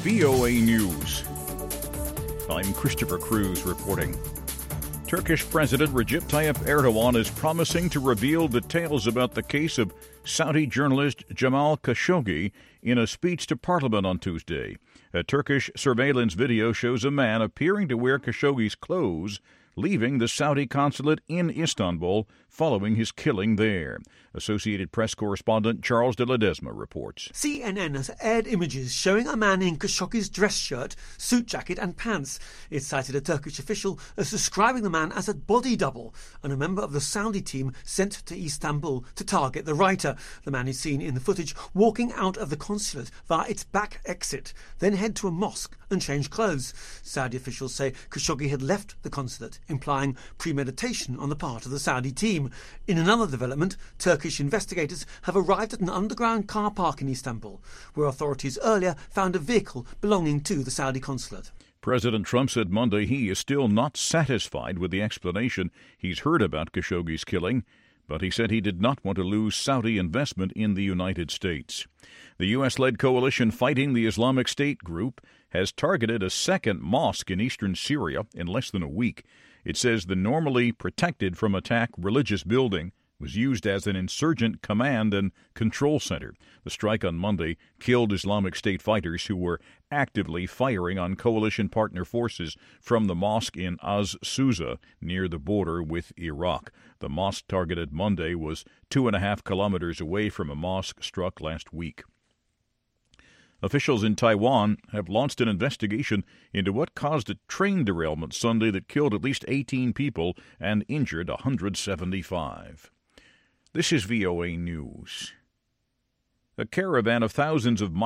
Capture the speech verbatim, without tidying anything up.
V O A News. I'm Christopher Cruz reporting. Turkish President Recep Tayyip Erdogan is promising to reveal details about the case of Saudi journalist Jamal Khashoggi in a speech to Parliament on Tuesday. A Turkish surveillance video shows a man appearing to wear Khashoggi's clothes leaving the Saudi consulate in Istanbul following his killing there. Associated Press correspondent Charles de Ledesma reports. C N N has aired images showing a man in Khashoggi's dress shirt, suit jacket and pants. It cited a Turkish official as describing the man as a body double and a member of the Saudi team sent to Istanbul to target the writer. The man is seen in the footage walking out of the consulate via its back exit, then head to a mosque and change clothes. Saudi officials say Khashoggi had left the consulate, implying premeditation on the part of the Saudi team. In another development, Turkish investigators have arrived at an underground car park in Istanbul, where authorities earlier found a vehicle belonging to the Saudi consulate. President Trump said Monday he is still not satisfied with the explanation he's heard about Khashoggi's killing, but he said he did not want to lose Saudi investment in the United States. The U S-led coalition fighting the Islamic State group has targeted a second mosque in eastern Syria in less than a week. It says the normally protected from attack religious building was used as an insurgent command and control center. The strike on Monday killed Islamic State fighters who were actively firing on coalition partner forces from the mosque in Az-Suza near the border with Iraq. The mosque targeted Monday was two and a half kilometers away from a mosque struck last week. Officials in Taiwan have launched an investigation into what caused a train derailment Sunday that killed at least eighteen people and injured one hundred seventy-five. This is V O A News. A caravan of thousands of